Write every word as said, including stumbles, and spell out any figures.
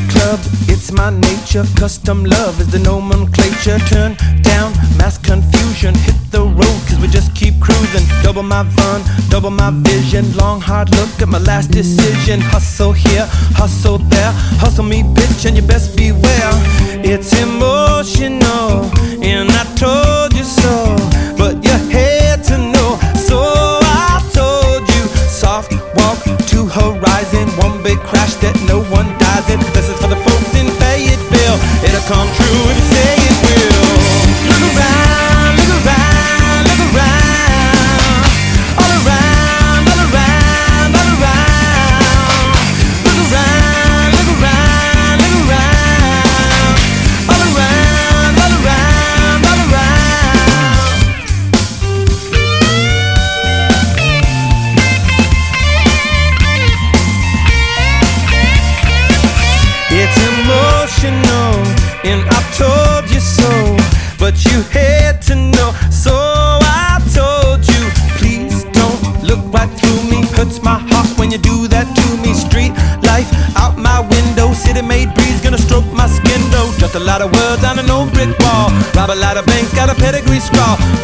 club, it's my nature. Custom love is the nomenclature. Turn down mass confusion, hit the road cause we just keep cruising. Double my fun, double my vision. Long hard look at my last decision. Hustle here, hustle there, hustle me bitch and you best beware. It's emotional and I told you so, but you had to know, so I told you. Soft walk to horizon, one big crash that no one dies in. This is for the folks in Fayetteville, it'll come true if you say it will. Look around, look around, look around, all around, all around, all around. Look around, look around, look around, all around, all around, all around. It's emotional and I told you so, but you had to know, so I told you. Please don't look right through me, hurts my heart when you do that to me. Street life out my window, city made breeze gonna stroke my skin though. Just a lot of words on an old brick wall, rob a lot of banks, got a pedigree scrawl.